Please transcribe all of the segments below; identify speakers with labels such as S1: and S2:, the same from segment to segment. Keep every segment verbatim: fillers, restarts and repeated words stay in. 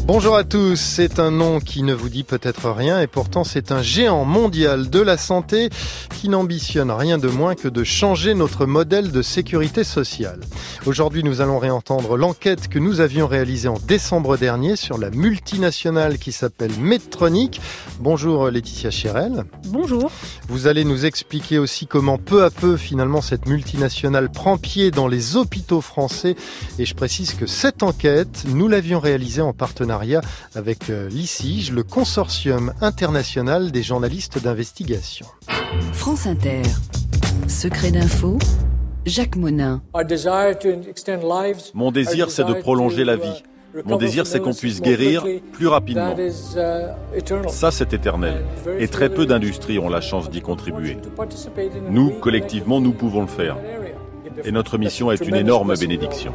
S1: Bonjour à tous, c'est un nom qui ne vous dit peut-être rien et pourtant c'est un géant mondial de la santé qui n'ambitionne rien de moins que de changer notre modèle de sécurité sociale. Aujourd'hui, nous allons réentendre l'enquête que nous avions réalisée en décembre dernier sur la multinationale qui s'appelle Medtronic. Bonjour Laetitia Chérel.
S2: Bonjour.
S1: Vous allez nous expliquer aussi comment peu à peu finalement cette multinationale prend pied dans les hôpitaux français et je précise que cette enquête, nous l'avions réalisée en partenariat avec l'I C I J, le consortium international des journalistes d'investigation.
S3: France Inter, Secret d'info, Jacques Monin.
S4: Mon désir, c'est de prolonger la vie. Mon désir, c'est qu'on puisse guérir plus rapidement. Ça, c'est éternel. Et très peu d'industries ont la chance d'y contribuer. Nous, collectivement, nous pouvons le faire. Et notre mission est une énorme bénédiction.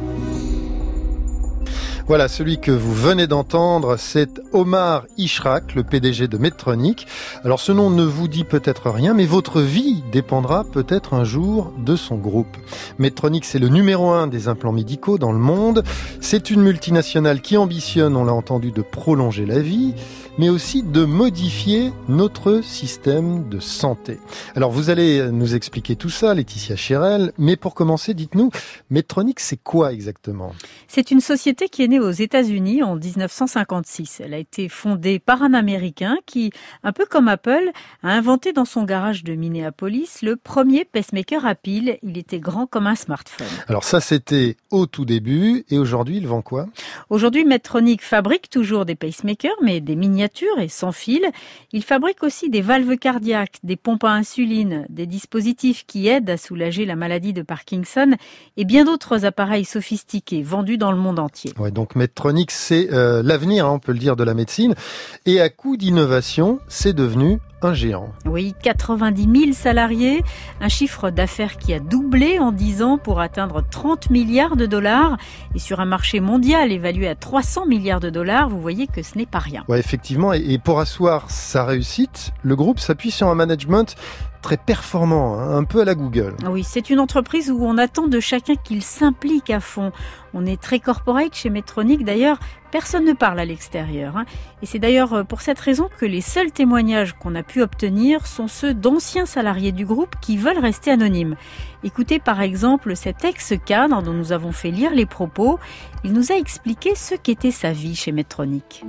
S1: Voilà, celui que vous venez d'entendre, c'est Omar Ishrak, le P D G de Medtronic. Alors ce nom ne vous dit peut-être rien, mais votre vie dépendra peut-être un jour de son groupe. Medtronic, c'est le numéro un des implants médicaux dans le monde. C'est une multinationale qui ambitionne, on l'a entendu, de prolonger la vie, mais aussi de modifier notre système de santé. Alors vous allez nous expliquer tout ça, Laetitia Chérel, mais pour commencer, dites-nous, Medtronic, c'est quoi exactement ?
S2: C'est une société qui est née aux États-Unis en dix-neuf cent cinquante-six. Elle a été fondée par un Américain qui, un peu comme Apple, a inventé dans son garage de Minneapolis le premier pacemaker à pile. Il était grand comme un smartphone.
S1: Alors ça, c'était au tout début. Et aujourd'hui, il vend quoi ?
S2: Aujourd'hui, Medtronic fabrique toujours des pacemakers, mais des miniatures et sans fil. Il fabrique aussi des valves cardiaques, des pompes à insuline, des dispositifs qui aident à soulager la maladie de Parkinson et bien d'autres appareils sophistiqués vendus dans le monde entier.
S1: Ouais, donc Medtronic, c'est euh, l'avenir, hein, on peut le dire, de la médecine. Et à coup d'innovation, c'est devenu un géant.
S2: Oui, quatre-vingt-dix mille salariés, un chiffre d'affaires qui a doublé en dix ans pour atteindre trente milliards de dollars. Et sur un marché mondial évalué à trois cents milliards de dollars, vous voyez que ce n'est pas rien.
S1: Ouais, effectivement. Et pour asseoir sa réussite, le groupe s'appuie sur un management très performant, hein, un peu à la Google.
S2: Oui, c'est une entreprise où on attend de chacun qu'il s'implique à fond. On est très corporate chez Medtronic. D'ailleurs, personne ne parle à l'extérieur. Hein. Et c'est d'ailleurs pour cette raison que les seuls témoignages qu'on a pu obtenir sont ceux d'anciens salariés du groupe qui veulent rester anonymes. Écoutez par exemple cet ex-cadre dont nous avons fait lire les propos. Il nous a expliqué ce qu'était sa vie chez Medtronic.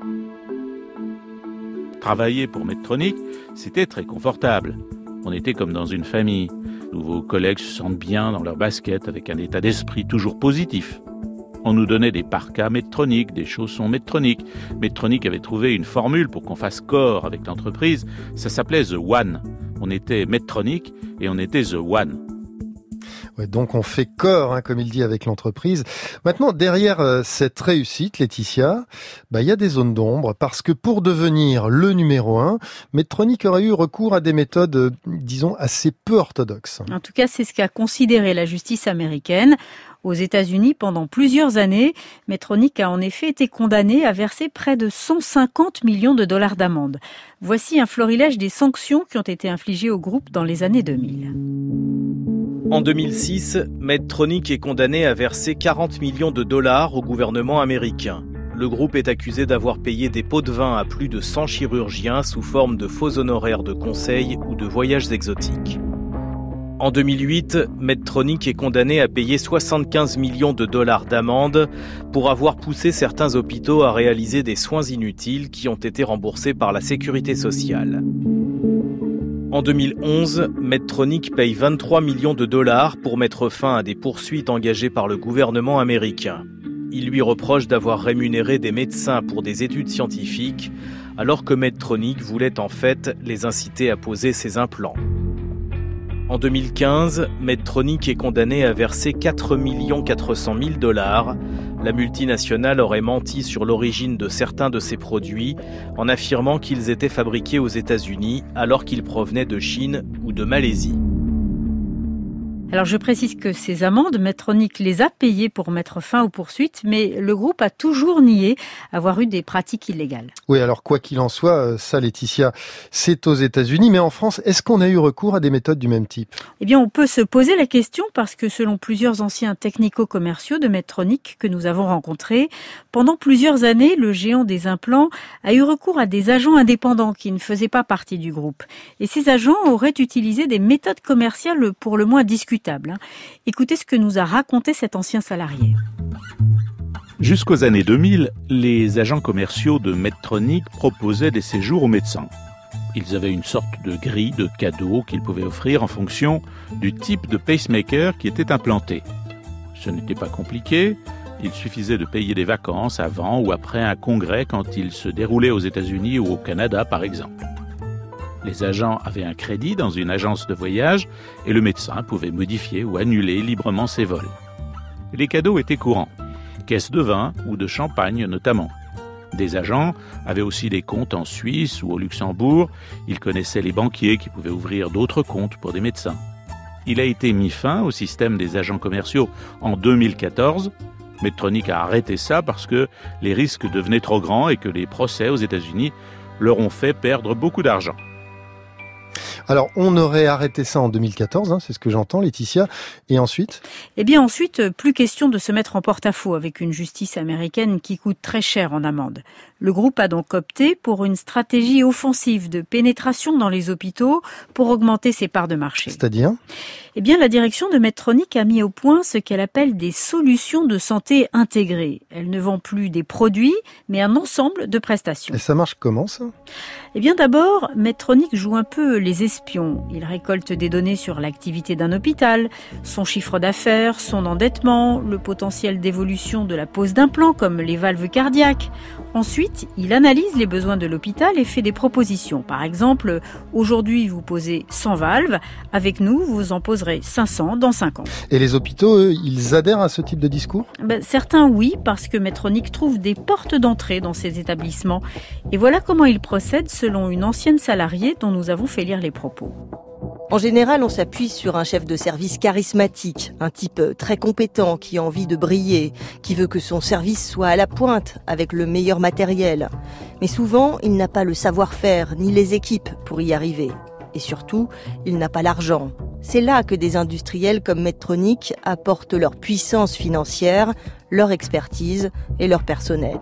S5: Travailler pour Medtronic, c'était très confortable. On était comme dans une famille. Nouveaux collègues se sentent bien dans leur basket avec un état d'esprit toujours positif. On nous donnait des parkas Medtronic, des chaussons Medtronic. Medtronic avait trouvé une formule pour qu'on fasse corps avec l'entreprise. Ça s'appelait The One. On était Medtronic et on était The One.
S1: Ouais, donc on fait corps, hein, comme il dit, avec l'entreprise. Maintenant, derrière euh, cette réussite, Laetitia, bah, il y a des zones d'ombre, parce que pour devenir le numéro un, Medtronic aurait eu recours à des méthodes, euh, disons, assez peu orthodoxes.
S2: En tout cas, c'est ce qu'a considéré la justice américaine. Aux États-Unis, pendant plusieurs années, Medtronic a en effet été condamné à verser près de cent cinquante millions de dollars d'amende. Voici un florilège des sanctions qui ont été infligées au groupe dans les années deux mille.
S6: En deux mille six, Medtronic est condamné à verser quarante millions de dollars au gouvernement américain. Le groupe est accusé d'avoir payé des pots de vin à plus de cent chirurgiens sous forme de faux honoraires de conseils ou de voyages exotiques. En deux mille huit, Medtronic est condamné à payer soixante-quinze millions de dollars d'amende pour avoir poussé certains hôpitaux à réaliser des soins inutiles qui ont été remboursés par la sécurité sociale. En deux mille onze, Medtronic paye vingt-trois millions de dollars pour mettre fin à des poursuites engagées par le gouvernement américain. Il lui reproche d'avoir rémunéré des médecins pour des études scientifiques, alors que Medtronic voulait en fait les inciter à poser ses implants. En deux mille quinze, Medtronic est condamné à verser quatre millions quatre cent mille dollars. La multinationale aurait menti sur l'origine de certains de ses produits en affirmant qu'ils étaient fabriqués aux États-Unis alors qu'ils provenaient de Chine ou de Malaisie.
S2: Alors je précise que ces amendes, Medtronic les a payées pour mettre fin aux poursuites, mais le groupe a toujours nié avoir eu des pratiques illégales.
S1: Oui, alors quoi qu'il en soit, ça Laetitia, c'est aux États-Unis, mais en France, est-ce qu'on a eu recours à des méthodes du même type ?
S2: Eh bien, on peut se poser la question parce que selon plusieurs anciens technico-commerciaux de Medtronic que nous avons rencontrés, pendant plusieurs années, le géant des implants a eu recours à des agents indépendants qui ne faisaient pas partie du groupe. Et ces agents auraient utilisé des méthodes commerciales pour le moins discutables. Écoutez ce que nous a raconté cet ancien salarié.
S5: Jusqu'aux années deux mille, les agents commerciaux de Medtronic proposaient des séjours aux médecins. Ils avaient une sorte de grille de cadeaux qu'ils pouvaient offrir en fonction du type de pacemaker qui était implanté. Ce n'était pas compliqué, il suffisait de payer des vacances avant ou après un congrès quand il se déroulait aux États-Unis ou au Canada par exemple. Les agents avaient un crédit dans une agence de voyage et le médecin pouvait modifier ou annuler librement ses vols. Les cadeaux étaient courants, caisses de vin ou de champagne notamment. Des agents avaient aussi des comptes en Suisse ou au Luxembourg. Ils connaissaient les banquiers qui pouvaient ouvrir d'autres comptes pour des médecins. Il a été mis fin au système des agents commerciaux en deux mille quatorze. Medtronic a arrêté ça parce que les risques devenaient trop grands et que les procès aux États-Unis leur ont fait perdre beaucoup d'argent.
S1: Alors, on aurait arrêté ça en deux mille quatorze, hein, c'est ce que j'entends, Laetitia. Et ensuite ?
S2: Eh bien ensuite, plus question de se mettre en porte-à-faux avec une justice américaine qui coûte très cher en amende. Le groupe a donc opté pour une stratégie offensive de pénétration dans les hôpitaux pour augmenter ses parts de marché.
S1: C'est-à-dire ?
S2: Eh bien, la direction de Medtronic a mis au point ce qu'elle appelle des solutions de santé intégrées. Elle ne vend plus des produits, mais un ensemble de prestations.
S1: Et ça marche comment, ça ?
S2: Eh bien, d'abord, Medtronic joue un peu les espions. Il récolte des données sur l'activité d'un hôpital, son chiffre d'affaires, son endettement, le potentiel d'évolution de la pose d'implants, comme les valves cardiaques. Ensuite, il analyse les besoins de l'hôpital et fait des propositions. Par exemple, aujourd'hui, vous posez cent valves. Avec nous, vous en poserez cinq cents dans cinq ans.
S1: Et les hôpitaux, eux, ils adhèrent à ce type de discours ?
S2: Ben, certains, oui, parce que Medtronic trouve des portes d'entrée dans ces établissements. Et voilà comment il procède selon une ancienne salariée dont nous avons fait lire les propos.
S7: En général, on s'appuie sur un chef de service charismatique, un type très compétent qui a envie de briller, qui veut que son service soit à la pointe avec le meilleur matériel. Mais souvent, il n'a pas le savoir-faire ni les équipes pour y arriver. Et surtout, il n'a pas l'argent. C'est là que des industriels comme Medtronic apportent leur puissance financière, leur expertise et leur personnel.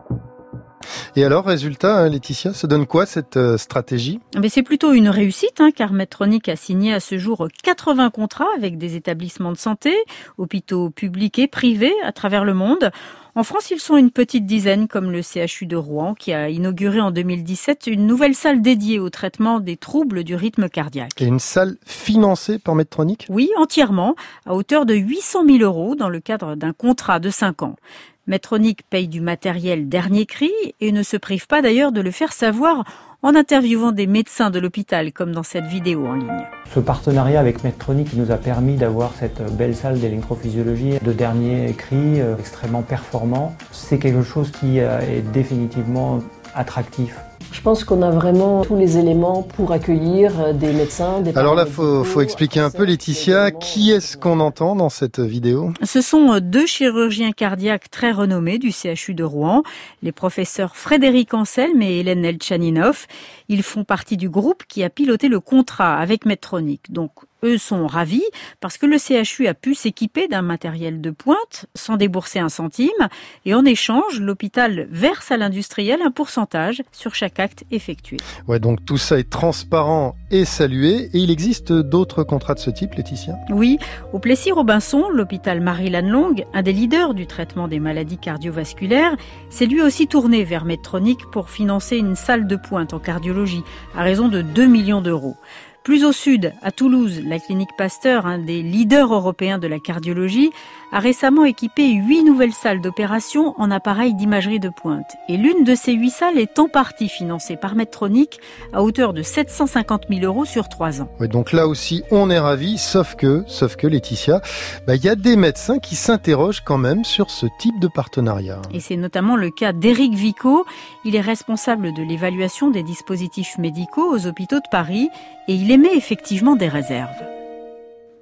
S1: Et alors, résultat, Laetitia, ça donne quoi cette euh, stratégie ?
S2: Mais c'est plutôt une réussite, hein, car Medtronic a signé à ce jour quatre-vingts contrats avec des établissements de santé, hôpitaux publics et privés à travers le monde. En France, ils sont une petite dizaine, comme le C H U de Rouen, qui a inauguré en deux mille dix-sept une nouvelle salle dédiée au traitement des troubles du rythme cardiaque.
S1: Et une salle financée par Medtronic ?
S2: Oui, entièrement, à hauteur de huit cent mille euros dans le cadre d'un contrat de cinq ans. Medtronic paye du matériel dernier cri et ne se prive pas d'ailleurs de le faire savoir en interviewant des médecins de l'hôpital, comme dans cette vidéo en ligne.
S8: Ce partenariat avec Medtronic nous a permis d'avoir cette belle salle d'électrophysiologie de dernier cri, euh, extrêmement performant. C'est quelque chose qui euh, est définitivement attractif.
S9: Je pense qu'on a vraiment tous les éléments pour accueillir des médecins, des
S1: Alors là, faut, faut expliquer un peu, Laetitia, qui est-ce qu'on entend dans cette vidéo ?
S2: Ce sont deux chirurgiens cardiaques très renommés du C H U de Rouen, les professeurs Frédéric Anselme et Hélène Elchaninov. Ils font partie du groupe qui a piloté le contrat avec Medtronic. Donc, eux sont ravis parce que le C H U a pu s'équiper d'un matériel de pointe sans débourser un centime. Et en échange, l'hôpital verse à l'industriel un pourcentage sur chaque acte effectué.
S1: Ouais, donc tout ça est transparent et salué. Et il existe d'autres contrats de ce type, Laetitia ?
S2: Oui, au Plessis-Robinson, l'hôpital Marie-Lannelongue, un des leaders du traitement des maladies cardiovasculaires, s'est lui aussi tourné vers Medtronic pour financer une salle de pointe en cardiologie à raison de deux millions d'euros. Plus au sud, à Toulouse, la clinique Pasteur, un des leaders européens de la cardiologie, a récemment équipé huit nouvelles salles d'opération en appareils d'imagerie de pointe. Et l'une de ces huit salles est en partie financée par Medtronic à hauteur de sept cent cinquante mille euros sur trois ans.
S1: Ouais, donc là aussi, on est ravis, sauf que, sauf que Laetitia, bah, y a des médecins qui s'interrogent quand même sur ce type de partenariat.
S2: Et c'est notamment le cas d'Éric Vico. Il est responsable de l'évaluation des dispositifs médicaux aux hôpitaux de Paris et il émet effectivement des réserves.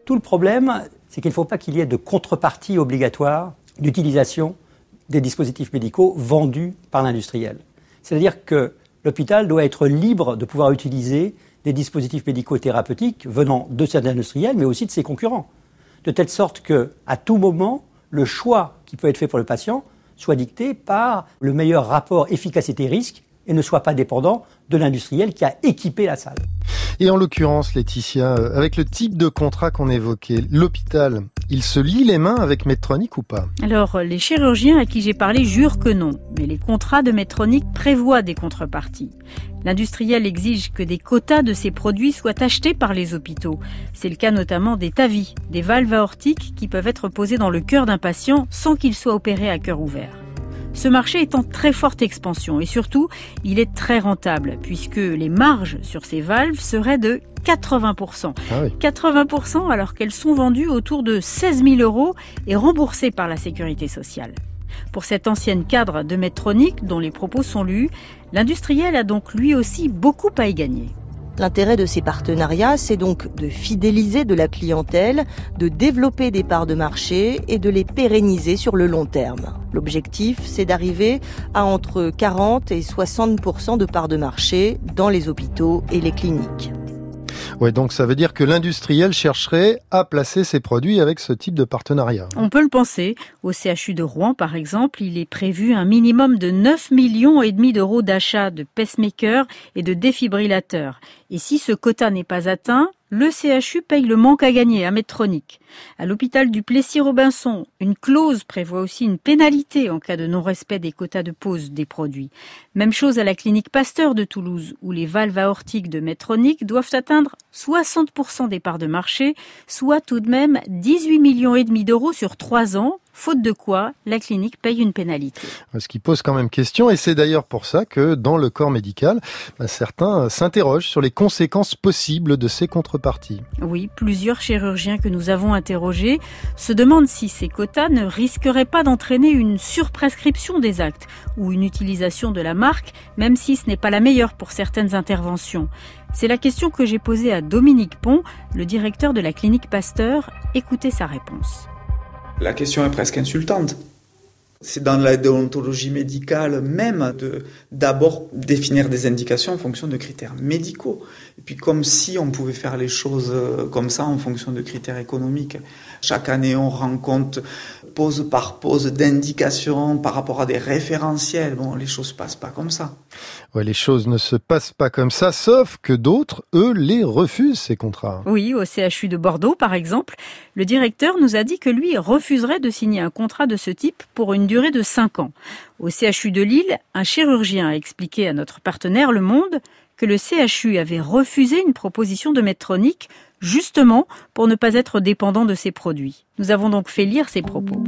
S10: Tout le problème, c'est qu'il ne faut pas qu'il y ait de contrepartie obligatoire d'utilisation des dispositifs médicaux vendus par l'industriel. C'est-à-dire que l'hôpital doit être libre de pouvoir utiliser des dispositifs médicaux thérapeutiques venant de cet industriel, mais aussi de ses concurrents. De telle sorte qu'à tout moment, le choix qui peut être fait pour le patient soit dicté par le meilleur rapport efficacité-risque et ne soit pas dépendant de l'industriel qui a équipé la salle.
S1: Et en l'occurrence, Laetitia, avec le type de contrat qu'on évoquait, l'hôpital, il se lie les mains avec Medtronic ou pas ?
S2: Alors, les chirurgiens à qui j'ai parlé jurent que non, mais les contrats de Medtronic prévoient des contreparties. L'industriel exige que des quotas de ses produits soient achetés par les hôpitaux. C'est le cas notamment des T A V I, des valves aortiques qui peuvent être posées dans le cœur d'un patient sans qu'il soit opéré à cœur ouvert. Ce marché est en très forte expansion et surtout, il est très rentable puisque les marges sur ces valves seraient de quatre-vingts pour cent.
S1: Ah oui.
S2: quatre-vingts pour cent alors qu'elles sont vendues autour de seize mille euros et remboursées par la sécurité sociale. Pour cet ancien cadre de Medtronic, dont les propos sont lus, l'industriel a donc lui aussi beaucoup à y gagner.
S7: L'intérêt de ces partenariats, c'est donc de fidéliser de la clientèle, de développer des parts de marché et de les pérenniser sur le long terme. L'objectif, c'est d'arriver à entre quarante et soixante pour cent de parts de marché dans les hôpitaux et les cliniques.
S1: Ouais, donc ça veut dire que l'industriel chercherait à placer ses produits avec ce type de partenariat.
S2: On peut le penser. Au C H U de Rouen, par exemple, il est prévu un minimum de neuf millions et demi d'euros d'achat de pacemakers et de défibrillateurs. Et si ce quota n'est pas atteint, le C H U paye le manque à gagner à Medtronic. À l'hôpital du Plessis-Robinson, une clause prévoit aussi une pénalité en cas de non-respect des quotas de pose des produits. Même chose à la clinique Pasteur de Toulouse, où les valves aortiques de Medtronic doivent atteindre soixante pour cent des parts de marché, soit tout de même dix-huit millions et demi d'euros sur trois ans, faute de quoi la clinique paye une pénalité.
S1: Ce qui pose quand même question, et c'est d'ailleurs pour ça que dans le corps médical, bah, certains s'interrogent sur les conséquences possibles de ces contreparties.
S2: Oui, plusieurs chirurgiens que nous avons interrogés se demandent si ces quotas ne risqueraient pas d'entraîner une surprescription des actes ou une utilisation de la marque, même si ce n'est pas la meilleure pour certaines interventions. C'est la question que j'ai posée à Dominique Pont, le directeur de la clinique Pasteur. Écoutez sa réponse.
S11: La question est presque insultante. C'est dans la déontologie médicale même de d'abord définir des indications en fonction de critères médicaux. Et puis comme si on pouvait faire les choses comme ça en fonction de critères économiques. Chaque année, on rend compte pose par pose d'indications par rapport à des référentiels. Bon, les choses passent pas comme ça.
S1: Ouais, les choses ne se passent pas comme ça, sauf que d'autres, eux, les refusent, ces contrats.
S2: Oui, au C H U de Bordeaux, par exemple, le directeur nous a dit que lui refuserait de signer un contrat de ce type pour une durée de cinq ans. Au C H U de Lille, un chirurgien a expliqué à notre partenaire Le Monde que le C H U avait refusé une proposition de Medtronic, justement pour ne pas être dépendant de ses produits. Nous avons donc fait lire ses propos.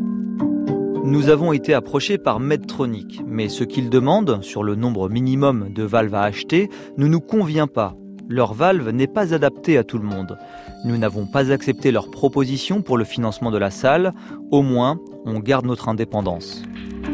S12: Nous avons été approchés par Medtronic, mais ce qu'ils demandent sur le nombre minimum de valves à acheter ne nous convient pas. Leur valve n'est pas adaptée à tout le monde. Nous n'avons pas accepté leur proposition pour le financement de la salle. Au moins, on garde notre indépendance.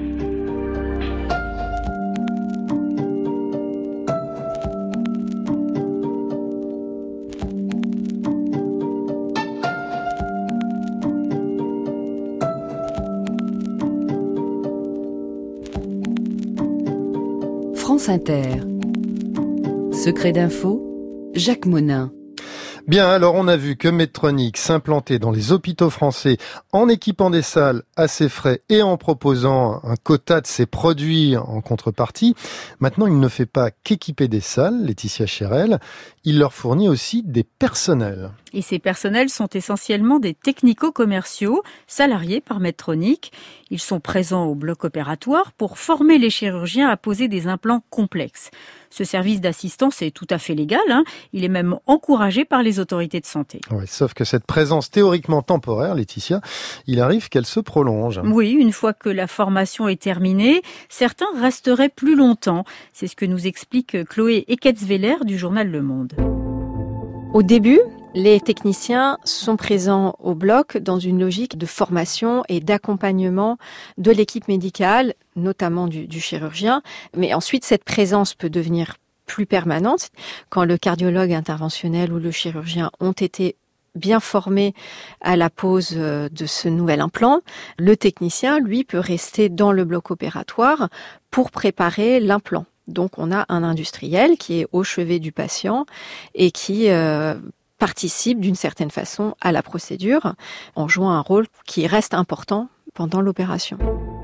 S3: France Inter. Secret d'info, Jacques Monin.
S1: Bien, alors on a vu que Medtronic s'implantait dans les hôpitaux français en équipant des salles à ses frais et en proposant un quota de ses produits en contrepartie. Maintenant, il ne fait pas qu'équiper des salles, Laetitia Chérel, il leur fournit aussi des personnels.
S2: Et ces personnels sont essentiellement des technico-commerciaux, salariés par Medtronic. Ils sont présents au bloc opératoire pour former les chirurgiens à poser des implants complexes. Ce service d'assistance est tout à fait légal, hein. Il est même encouragé par les autorités de santé.
S1: Ouais, sauf que cette présence théoriquement temporaire, Laetitia, il arrive qu'elle se prolonge.
S2: Oui, une fois que la formation est terminée, certains resteraient plus longtemps. C'est ce que nous explique Chloé Ecketsveller du journal Le Monde.
S13: Au début, les techniciens sont présents au bloc dans une logique de formation et d'accompagnement de l'équipe médicale, notamment du, du chirurgien. Mais ensuite, cette présence peut devenir plus permanente quand le cardiologue interventionnel ou le chirurgien ont été bien formé à la pose de ce nouvel implant. Le technicien, lui, peut rester dans le bloc opératoire pour préparer l'implant. Donc on a un industriel qui est au chevet du patient et qui euh, participe d'une certaine façon à la procédure en jouant un rôle qui reste important pendant l'opération.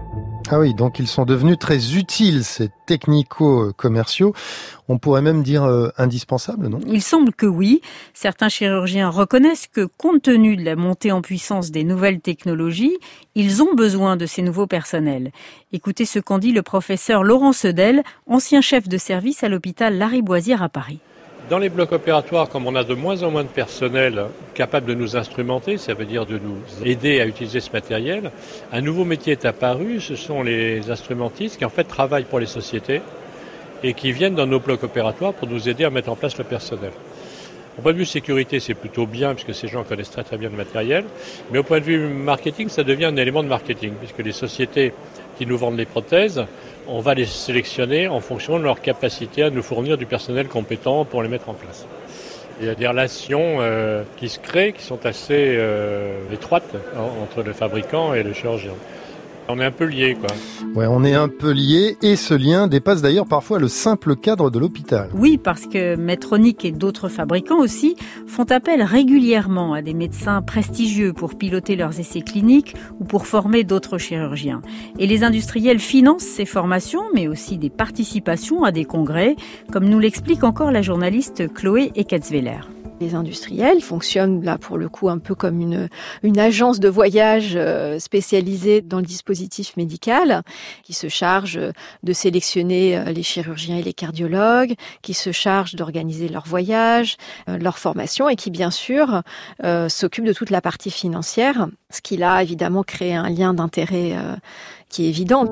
S1: Ah oui, donc ils sont devenus très utiles, ces technico-commerciaux. On pourrait même dire euh, indispensables, non ?
S2: Il semble que oui. Certains chirurgiens reconnaissent que, compte tenu de la montée en puissance des nouvelles technologies, ils ont besoin de ces nouveaux personnels. Écoutez ce qu'en dit le professeur Laurent Sedel, ancien chef de service à l'hôpital Lariboisière à Paris.
S14: Dans les blocs opératoires, comme on a de moins en moins de personnel capable de nous instrumenter, ça veut dire de nous aider à utiliser ce matériel, un nouveau métier est apparu, ce sont les instrumentistes qui en fait travaillent pour les sociétés et qui viennent dans nos blocs opératoires pour nous aider à mettre en place le personnel. Au point de vue sécurité, c'est plutôt bien puisque ces gens connaissent très très bien le matériel, mais au point de vue marketing, ça devient un élément de marketing puisque les sociétés qui nous vendent les prothèses, on va les sélectionner en fonction de leur capacité à nous fournir du personnel compétent pour les mettre en place. Il y a des relations euh, qui se créent, qui sont assez euh, étroites hein, entre le fabricant et le chirurgien. On est un peu liés, quoi.
S1: Ouais, on est un peu liés et ce lien dépasse d'ailleurs parfois le simple cadre de l'hôpital.
S2: Oui, parce que Medtronic et d'autres fabricants aussi font appel régulièrement à des médecins prestigieux pour piloter leurs essais cliniques ou pour former d'autres chirurgiens. Et les industriels financent ces formations, mais aussi des participations à des congrès, comme nous l'explique encore la journaliste Chloé Eckertzweiler.
S13: Les industriels fonctionnent là pour le coup un peu comme une, une agence de voyage spécialisée dans le dispositif médical qui se charge de sélectionner les chirurgiens et les cardiologues, qui se charge d'organiser leurs voyages, leur formation et qui bien sûr euh, s'occupe de toute la partie financière, ce qui là évidemment crée un lien d'intérêt euh, qui est évident.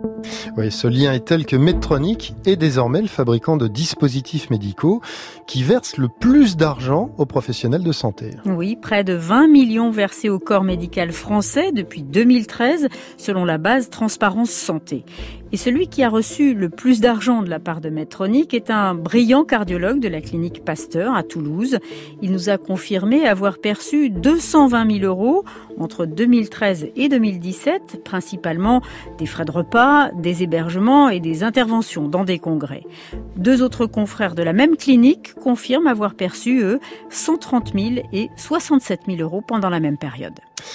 S1: Oui, ce lien est tel que Medtronic est désormais le fabricant de dispositifs médicaux qui verse le plus d'argent aux professionnels de santé.
S2: Oui, près de vingt millions versés au corps médical français depuis deux mille treize, selon la base Transparence Santé. Et celui qui a reçu le plus d'argent de la part de Medtronic est un brillant cardiologue de la clinique Pasteur à Toulouse. Il nous a confirmé avoir perçu deux cent vingt mille euros entre deux mille treize et deux mille dix-sept, principalement des frais de repas, des hébergements et des interventions dans des congrès. Deux autres confrères de la même clinique confirment avoir perçu, eux, cent trente mille et soixante-sept mille euros pendant la même période.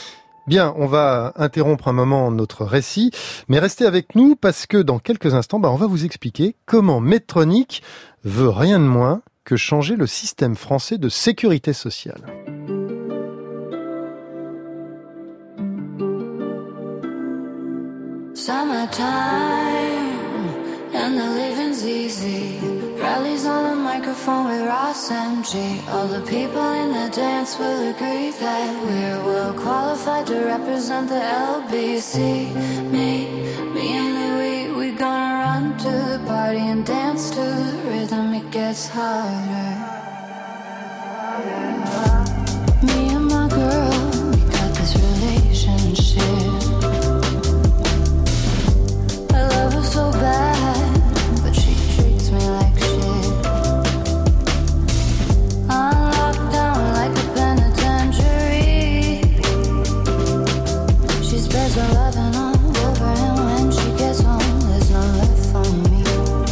S1: Bien, on va interrompre un moment notre récit, mais restez avec nous parce que dans quelques instants, bah, on va vous expliquer comment Medtronic veut rien de moins que changer le système français de sécurité sociale.
S15: Summertime and the living's easy. Rallies on the microphone with Ross and G. All the people in the dance will agree that we're well qualified to represent the L B C. Me, me and Louis, we gonna run to the party and dance to the rhythm. It gets harder. Me and my girl, we got this relationship. I love her so bad, but she treats me like shit. I'm locked down like a penitentiary. She spreads her loving all over, and when she gets home, there's none left for me.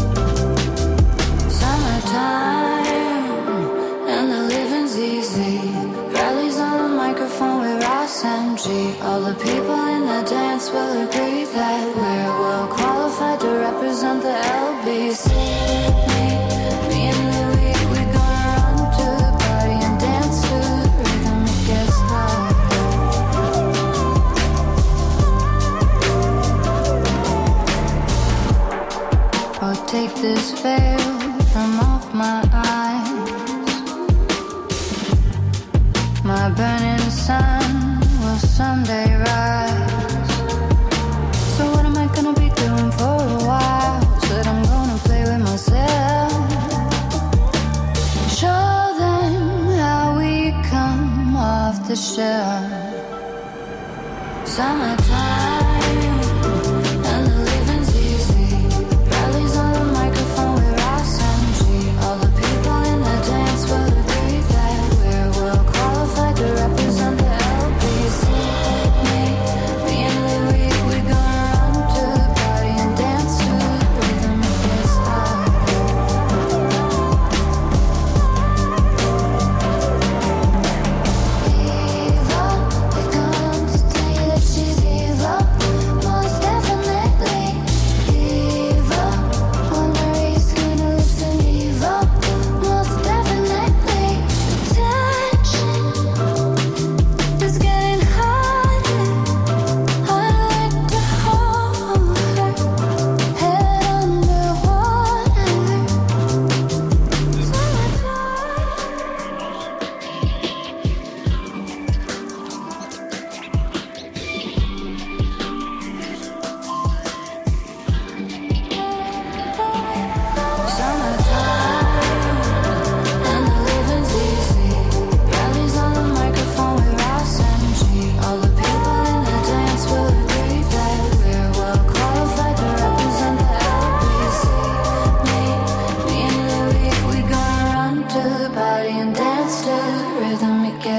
S15: Summertime, and the living's easy. Rallies on the microphone with Ross and G. All the people in the dance will agree that we're well qualified to represent the L B C. Me, me and Louis, we gonna run to the party and dance to the rhythm. It gets harder. Oh, take this veil from off my eyes. My burning sun will someday rise. So what am I gonna be doing for a while? Said I'm gonna play with myself. Show them how we come off the shelf. Summertime, and the living's easy. Rallies on the microphone with Ross and G. All the people in the dance will agree that we're well qualified to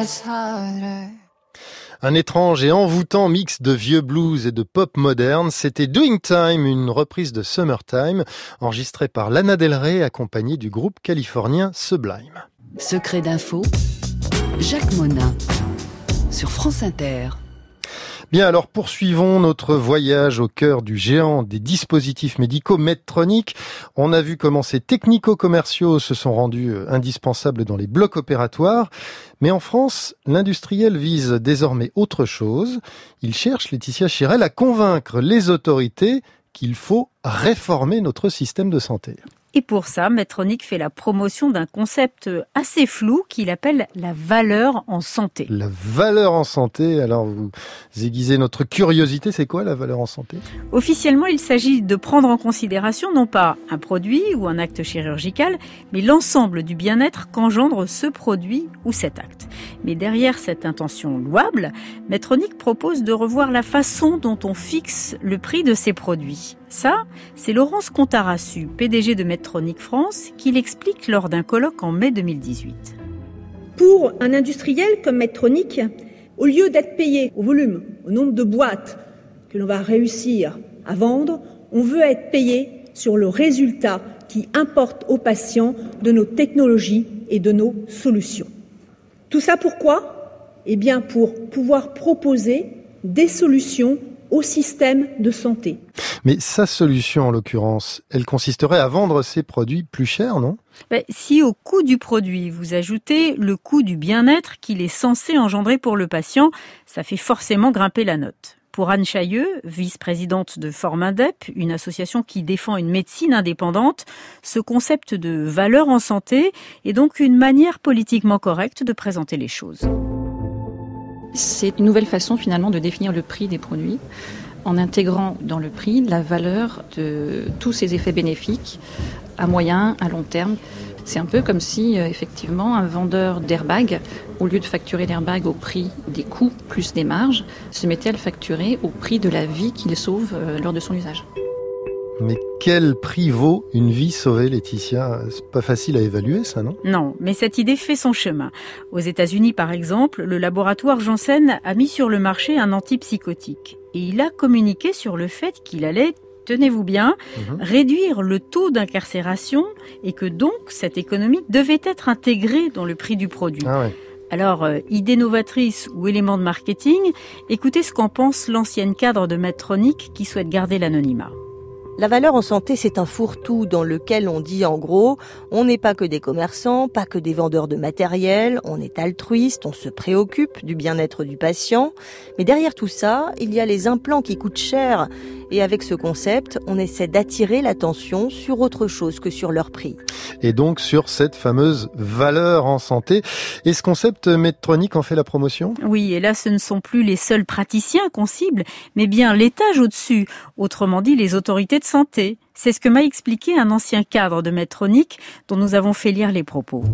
S15: gets harder.
S1: Un étrange et envoûtant mix de vieux blues et de pop moderne, c'était Doing Time, une reprise de Summertime, enregistrée par Lana Del Rey, accompagnée du groupe californien Sublime.
S3: Secret d'info, Jacques Monin, sur France Inter.
S1: Bien, alors poursuivons notre voyage au cœur du géant des dispositifs médicaux Medtronic. On a vu comment ces technico-commerciaux se sont rendus indispensables dans les blocs opératoires. Mais en France, l'industriel vise désormais autre chose. Il cherche, Laetitia Chirel, à convaincre les autorités qu'il faut réformer notre système de santé.
S2: Et pour ça, Medtronic fait la promotion d'un concept assez flou qu'il appelle la valeur en santé.
S1: La valeur en santé, alors vous aiguisez notre curiosité, c'est quoi la valeur en santé ?
S2: Officiellement, il s'agit de prendre en considération non pas un produit ou un acte chirurgical, mais l'ensemble du bien-être qu'engendre ce produit ou cet acte. Mais derrière cette intention louable, Medtronic propose de revoir la façon dont on fixe le prix de ces produits. Ça, c'est Laurence Contarassu, P D G de Medtronic France, qui l'explique lors d'un colloque en mai deux mille dix-huit.
S16: Pour un industriel comme Medtronic, au lieu d'être payé au volume, au nombre de boîtes que l'on va réussir à vendre, on veut être payé sur le résultat qui importe aux patients de nos technologies et de nos solutions. Tout ça pourquoi ? Eh bien pour pouvoir proposer des solutions au système de santé.
S1: Mais sa solution, en l'occurrence, elle consisterait à vendre ces produits plus chers, non ?
S2: Ben, si au coût du produit, vous ajoutez le coût du bien-être qu'il est censé engendrer pour le patient, ça fait forcément grimper la note. Pour Anne Chailleux, vice-présidente de Formindep, une association qui défend une médecine indépendante, ce concept de valeur en santé est donc une manière politiquement correcte de présenter les choses.
S17: C'est une nouvelle façon finalement de définir le prix des produits en intégrant dans le prix la valeur de tous ces effets bénéfiques à moyen, à long terme. C'est un peu comme si effectivement un vendeur d'airbag, au lieu de facturer l'airbag au prix des coûts plus des marges, se mettait à le facturer au prix de la vie qu'il sauve lors de son usage.
S1: Mais quel prix vaut une vie sauvée, Laetitia ? C'est pas facile à évaluer, ça, non ?
S2: Non, mais cette idée fait son chemin. Aux États-Unis, par exemple, le laboratoire Janssen a mis sur le marché un antipsychotique. Et il a communiqué sur le fait qu'il allait, tenez-vous bien, mmh. réduire le taux d'incarcération et que donc cette économie devait être intégrée dans le prix du produit.
S1: Ah ouais.
S2: Alors, euh, idée novatrice ou élément de marketing, écoutez ce qu'en pense l'ancienne cadre de Medtronic qui souhaite garder l'anonymat.
S7: La valeur en santé, c'est un fourre-tout dans lequel on dit en gros, on n'est pas que des commerçants, pas que des vendeurs de matériel, on est altruiste, on se préoccupe du bien-être du patient. Mais derrière tout ça, il y a les implants qui coûtent cher. Et avec ce concept, on essaie d'attirer l'attention sur autre chose que sur leur prix.
S1: Et donc sur cette fameuse valeur en santé. Et ce concept, Medtronic en fait la promotion ?
S2: Oui, et là ce ne sont plus les seuls praticiens qu'on cible, mais bien l'étage au-dessus, autrement dit les autorités de santé. C'est ce que m'a expliqué un ancien cadre de Medtronic dont nous avons fait lire les propos.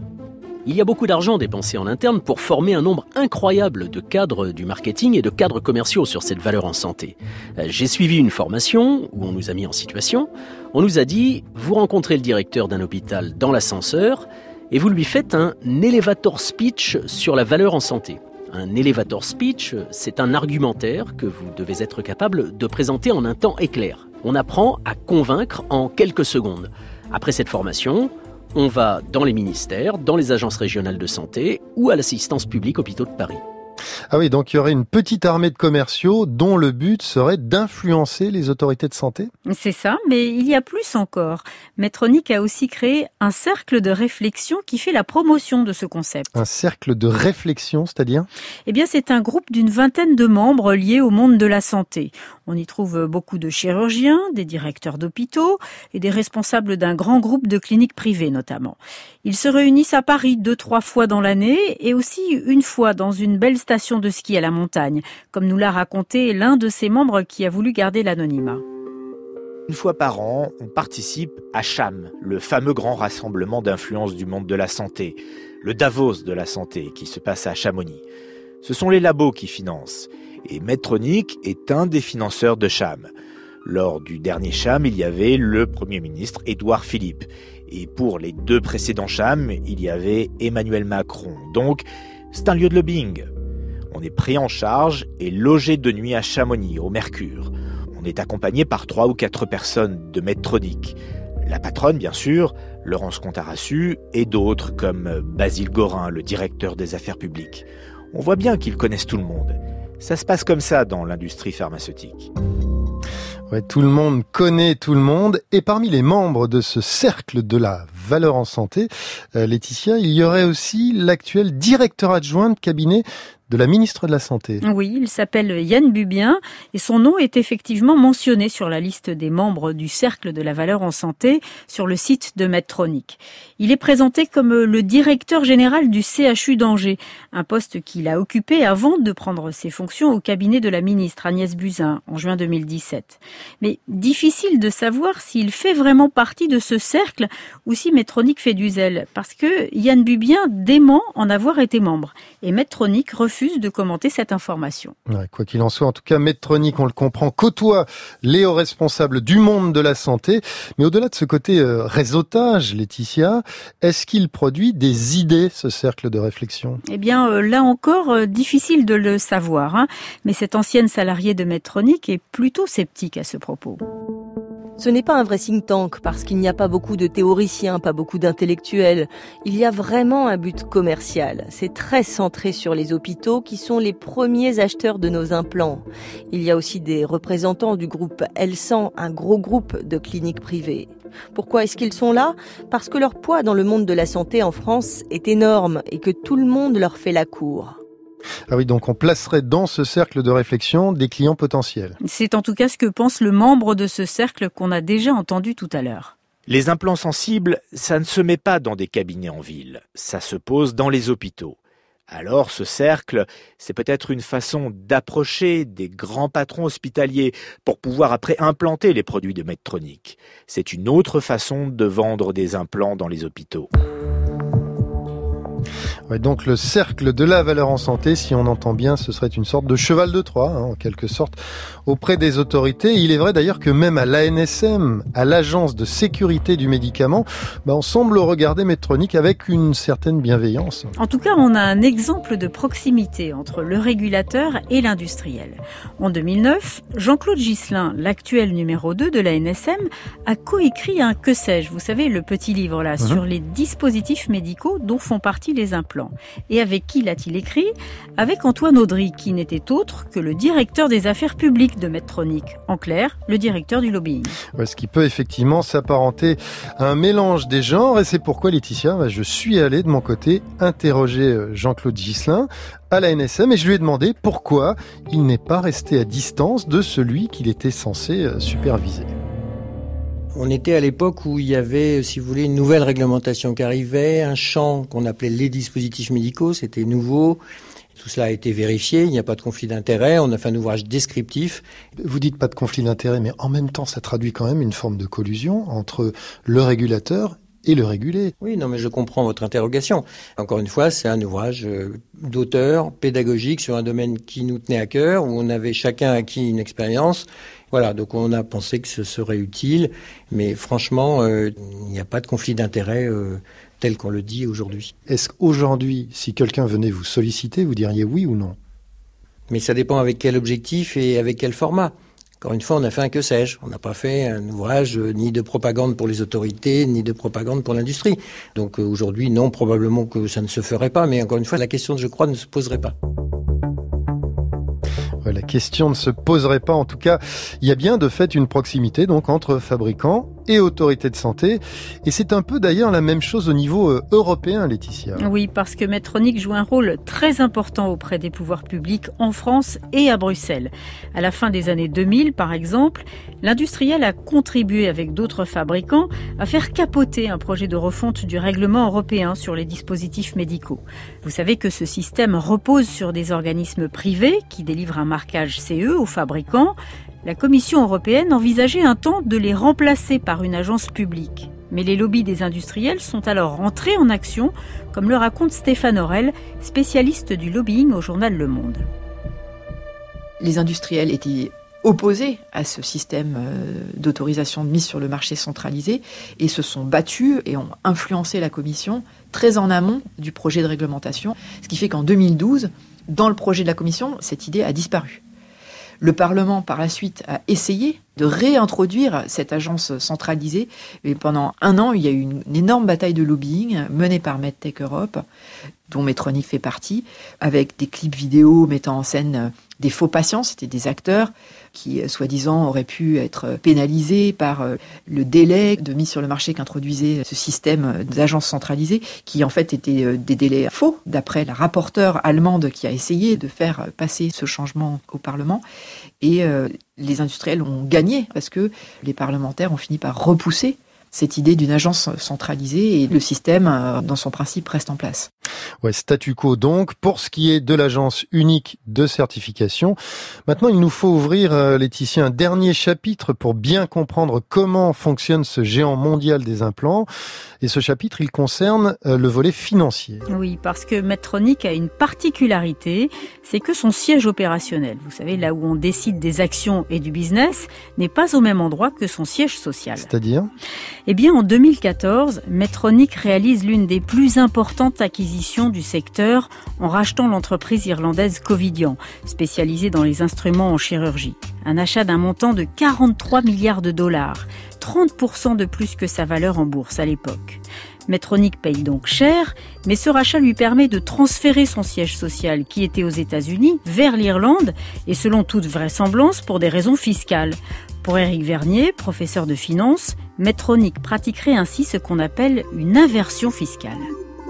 S18: Il y a beaucoup d'argent dépensé en interne pour former un nombre incroyable de cadres du marketing et de cadres commerciaux sur cette valeur en santé. J'ai suivi une formation où on nous a mis en situation. On nous a dit, vous rencontrez le directeur d'un hôpital dans l'ascenseur et vous lui faites un elevator speech sur la valeur en santé. Un elevator speech, c'est un argumentaire que vous devez être capable de présenter en un temps éclair. On apprend à convaincre en quelques secondes. Après cette formation, on va dans les ministères, dans les agences régionales de santé ou à l'assistance publique Hôpitaux de Paris.
S1: Ah oui, donc il y aurait une petite armée de commerciaux dont le but serait d'influencer les autorités de santé ?
S2: C'est ça, mais il y a plus encore. Medtronic a aussi créé un cercle de réflexion qui fait la promotion de ce concept.
S1: Un cercle de réflexion, c'est-à-dire ?
S2: Eh bien, c'est un groupe d'une vingtaine de membres liés au monde de la santé. On y trouve beaucoup de chirurgiens, des directeurs d'hôpitaux et des responsables d'un grand groupe de cliniques privées notamment. Ils se réunissent à Paris deux, trois fois dans l'année et aussi une fois dans une belle station de ski à la montagne, comme nous l'a raconté l'un de ses membres qui a voulu garder l'anonymat.
S19: Une fois par an, on participe à CHAM, le fameux grand rassemblement d'influence du monde de la santé, le Davos de la santé qui se passe à Chamonix. Ce sont les labos qui financent, et Medtronic est un des financeurs de CHAM. Lors du dernier CHAM, il y avait le Premier ministre Édouard Philippe, et pour les deux précédents CHAM, il y avait Emmanuel Macron. Donc, c'est un lieu de lobbying. On est pris en charge et logé de nuit à Chamonix, au Mercure. On est accompagné par trois ou quatre personnes de Medtronic. La patronne, bien sûr, Laurence Contarassu, et d'autres comme Basile Gorin, le directeur des affaires publiques. On voit bien qu'ils connaissent tout le monde. Ça se passe comme ça dans l'industrie pharmaceutique.
S1: Ouais, tout le monde connaît tout le monde. Et parmi les membres de ce cercle de la valeur en santé, euh, Laetitia, il y aurait aussi l'actuel directeur adjoint de cabinet de la ministre de la Santé.
S2: Oui, il s'appelle Yann Bubien et son nom est effectivement mentionné sur la liste des membres du Cercle de la Valeur en Santé sur le site de Medtronic. Il est présenté comme le directeur général du C H U d'Angers, un poste qu'il a occupé avant de prendre ses fonctions au cabinet de la ministre Agnès Buzyn en juin deux mille dix-sept. Mais difficile de savoir s'il fait vraiment partie de ce cercle ou si Medtronic fait du zèle, parce que Yann Bubien dément en avoir été membre et Medtronic refuse de commenter cette information.
S1: Ouais, quoi qu'il en soit, en tout cas, Medtronic, on le comprend, côtoie les hauts responsables du monde de la santé. Mais au-delà de ce côté euh, réseautage, Laetitia, est-ce qu'il produit des idées, ce cercle de réflexion ?
S2: Eh bien, euh, là encore, euh, difficile de le savoir. Hein. Mais cette ancienne salariée de Medtronic est plutôt sceptique à ce propos.
S7: Ce n'est pas un vrai think tank parce qu'il n'y a pas beaucoup de théoriciens, pas beaucoup d'intellectuels. Il y a vraiment un but commercial. C'est très centré sur les hôpitaux qui sont les premiers acheteurs de nos implants. Il y a aussi des représentants du groupe Elsan, un gros groupe de cliniques privées. Pourquoi est-ce qu'ils sont là ? Parce que leur poids dans le monde de la santé en France est énorme et que tout le monde leur fait la cour.
S1: Ah oui, donc on placerait dans ce cercle de réflexion des clients potentiels.
S2: C'est en tout cas ce que pense le membre de ce cercle qu'on a déjà entendu tout à l'heure.
S19: Les implants sensibles, ça ne se met pas dans des cabinets en ville, ça se pose dans les hôpitaux. Alors ce cercle, c'est peut-être une façon d'approcher des grands patrons hospitaliers pour pouvoir après implanter les produits de Medtronic. C'est une autre façon de vendre des implants dans les hôpitaux.
S1: Ouais, donc le cercle de la valeur en santé, si on entend bien, ce serait une sorte de cheval de Troie, hein, en quelque sorte, auprès des autorités. Il est vrai d'ailleurs que même à l'A N S M, à l'Agence de sécurité du médicament, bah, on semble regarder Medtronic avec une certaine bienveillance.
S2: En tout cas, on a un exemple de proximité entre le régulateur et l'industriel. En deux mille neuf, Jean-Claude Ghisselin, l'actuel numéro deux de l'A N S M, a coécrit un Que sais-je, vous savez, le petit livre là, mmh. sur les dispositifs médicaux dont font partie les implants. Et avec qui l'a-t-il écrit ? Avec Antoine Audry, qui n'était autre que le directeur des affaires publiques de Medtronic. En clair, le directeur du lobbying.
S1: Ouais, ce qui peut effectivement s'apparenter à un mélange des genres. Et c'est pourquoi, Laetitia, bah, je suis allé de mon côté interroger Jean-Claude Ghisselin à la N S M et je lui ai demandé pourquoi il n'est pas resté à distance de celui qu'il était censé superviser.
S20: On était à l'époque où il y avait, si vous voulez, une nouvelle réglementation qui arrivait, un champ qu'on appelait les dispositifs médicaux, c'était nouveau. Tout cela a été vérifié, il n'y a pas de conflit d'intérêt, on a fait un ouvrage descriptif.
S1: Vous dites pas de conflit d'intérêt, mais en même temps, ça traduit quand même une forme de collusion entre le régulateur et le régulé.
S20: Oui, non, mais je comprends votre interrogation. Encore une fois, c'est un ouvrage d'auteur, pédagogique, sur un domaine qui nous tenait à cœur, où on avait chacun acquis une expérience. Voilà, donc on a pensé que ce serait utile, mais franchement, euh, il n'y a pas de conflit d'intérêt euh, tel qu'on le dit aujourd'hui.
S1: Est-ce qu'aujourd'hui, si quelqu'un venait vous solliciter, vous diriez oui ou non ?
S20: Mais ça dépend avec quel objectif et avec quel format. Encore une fois, on a fait un que sais-je. On n'a pas fait un ouvrage euh, ni de propagande pour les autorités, ni de propagande pour l'industrie. Donc euh, aujourd'hui, non, probablement que ça ne se ferait pas, mais encore une fois, la question, je crois, ne se poserait pas.
S1: La question ne se poserait pas. En tout cas, il y a bien de fait une proximité donc entre fabricants et autorités de santé. Et c'est un peu d'ailleurs la même chose au niveau euh, européen, Laetitia.
S2: Oui, parce que Medtronic joue un rôle très important auprès des pouvoirs publics en France et à Bruxelles. À la fin des années deux mille, par exemple, l'industriel a contribué avec d'autres fabricants à faire capoter un projet de refonte du règlement européen sur les dispositifs médicaux. Vous savez que ce système repose sur des organismes privés qui délivrent un marquage C E aux fabricants. La Commission européenne envisageait un temps de les remplacer par une agence publique. Mais les lobbies des industriels sont alors rentrés en action, comme le raconte Stéphane Aurel, spécialiste du lobbying au journal Le Monde.
S21: Les industriels étaient opposés à ce système d'autorisation de mise sur le marché centralisé et se sont battus et ont influencé la Commission très en amont du projet de réglementation, ce qui fait qu'en deux mille douze, dans le projet de la Commission, cette idée a disparu. Le Parlement, par la suite, a essayé de réintroduire cette agence centralisée. Et pendant un an, il y a eu une, une énorme bataille de lobbying menée par MedTech Europe, dont Medtronic fait partie, avec des clips vidéo mettant en scène des faux patients. C'était des acteurs qui, soi-disant, auraient pu être pénalisés par le délai de mise sur le marché qu'introduisait ce système d'agence centralisée, qui en fait étaient des délais faux, d'après la rapporteure allemande qui a essayé de faire passer ce changement au Parlement. Et euh, les industriels ont gagné parce que les parlementaires ont fini par repousser cette idée d'une agence centralisée et le système, euh, dans son principe, reste en place.
S1: Ouais, statu quo donc, pour ce qui est de l'agence unique de certification. Maintenant, il nous faut ouvrir, euh, Laetitia, un dernier chapitre pour bien comprendre comment fonctionne ce géant mondial des implants. Et ce chapitre, il concerne euh, le volet financier.
S2: Oui, parce que Medtronic a une particularité, c'est que son siège opérationnel, vous savez, là où on décide des actions et du business, n'est pas au même endroit que son siège social.
S1: C'est-à-dire ?
S2: Eh bien, en deux mille quatorze, Medtronic réalise l'une des plus importantes acquisitions du secteur en rachetant l'entreprise irlandaise Covidien, spécialisée dans les instruments en chirurgie. Un achat d'un montant de quarante-trois milliards de dollars, trente pour cent de plus que sa valeur en bourse à l'époque. Medtronic paye donc cher, mais ce rachat lui permet de transférer son siège social, qui était aux États-Unis, vers l'Irlande, et selon toute vraisemblance, pour des raisons fiscales. Pour Éric Vernier, professeur de finance, Medtronic pratiquerait ainsi ce qu'on appelle une inversion fiscale.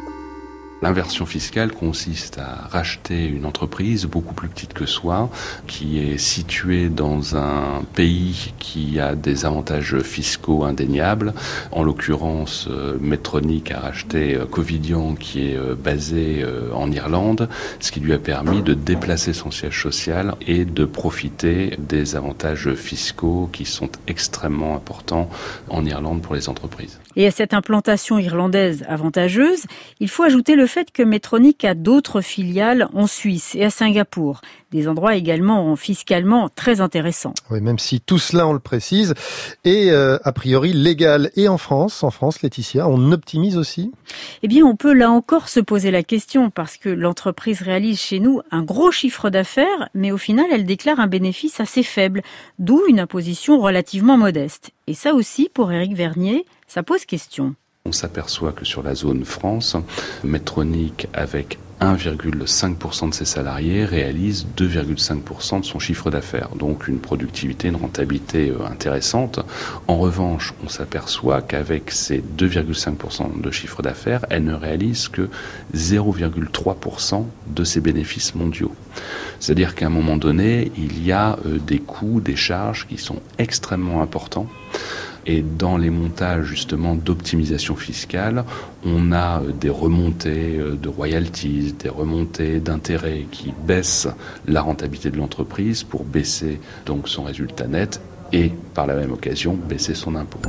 S22: L'inversion fiscale consiste à racheter une entreprise beaucoup plus petite que soi, qui est située dans un pays qui a des avantages fiscaux indéniables. En l'occurrence, Medtronic a racheté Covidien, qui est basé en Irlande, ce qui lui a permis de déplacer son siège social et de profiter des avantages fiscaux qui sont extrêmement importants en Irlande pour les entreprises.
S2: Et à cette implantation irlandaise avantageuse, il faut ajouter le fait que Medtronic a d'autres filiales en Suisse et à Singapour, des endroits également fiscalement très intéressants.
S1: Oui, même si tout cela, on le précise, est euh, a priori légal. Et en France, en France, Laetitia, on optimise aussi ?
S2: Eh bien, on peut là encore se poser la question, parce que l'entreprise réalise chez nous un gros chiffre d'affaires, mais au final, elle déclare un bénéfice assez faible, d'où une imposition relativement modeste. Et ça aussi, pour Éric Vernier, ça pose question.
S22: On s'aperçoit que sur la zone France, Medtronic, avec un virgule cinq pour cent de ses salariés, réalise deux virgule cinq pour cent de son chiffre d'affaires. Donc une productivité, une rentabilité intéressante. En revanche, on s'aperçoit qu'avec ces deux virgule cinq pour cent de chiffre d'affaires, elle ne réalise que zéro virgule trois pour cent de ses bénéfices mondiaux. C'est-à-dire qu'à un moment donné, il y a des coûts, des charges qui sont extrêmement importants. Et dans les montages justement d'optimisation fiscale, on a des remontées de royalties, des remontées d'intérêts qui baissent la rentabilité de l'entreprise pour baisser donc son résultat net et par la même occasion baisser son impôt.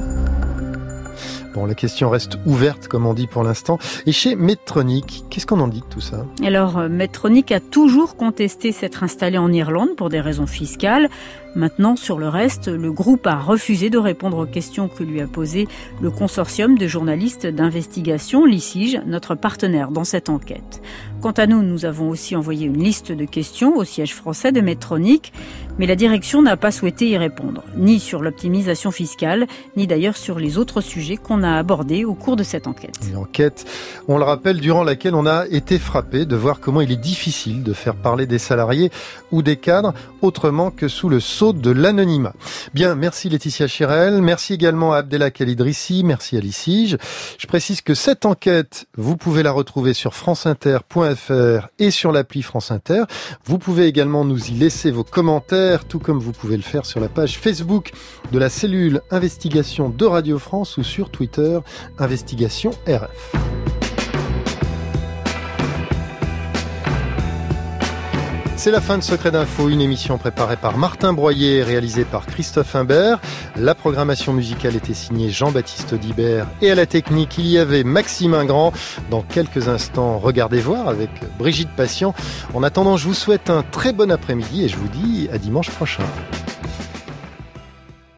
S1: Bon, la question reste ouverte, comme on dit pour l'instant. Et chez Medtronic, qu'est-ce qu'on en dit de tout ça ?
S2: Alors, Medtronic a toujours contesté s'être installé en Irlande pour des raisons fiscales. Maintenant, sur le reste, le groupe a refusé de répondre aux questions que lui a posées le consortium de journalistes d'investigation, l'I C I J, notre partenaire dans cette enquête. Quant à nous, nous avons aussi envoyé une liste de questions au siège français de Medtronic, mais la direction n'a pas souhaité y répondre, ni sur l'optimisation fiscale, ni d'ailleurs sur les autres sujets qu'on a abordés au cours de cette enquête.
S1: Une enquête, on le rappelle, durant laquelle on a été frappé de voir comment il est difficile de faire parler des salariés ou des cadres autrement que sous le sceau de l'anonymat. Bien, merci Laetitia Chérel, merci également à Abdelhak El-Idrissi, merci à l'I C I J. Je précise que cette enquête, vous pouvez la retrouver sur franceinter point f r et sur l'appli France Inter. Vous pouvez également nous y laisser vos commentaires, tout comme vous pouvez le faire sur la page Facebook de la cellule Investigation de Radio France ou sur Twitter, Investigation R F. C'est la fin de Secret d'Info, une émission préparée par Martin Broyer et réalisée par Christophe Imbert. La programmation musicale était signée Jean-Baptiste Audibert et à la technique, il y avait Maxime Ingrand. Dans quelques instants, regardez voir avec Brigitte Patient. En attendant, je vous souhaite un très bon après-midi et je vous dis à dimanche prochain.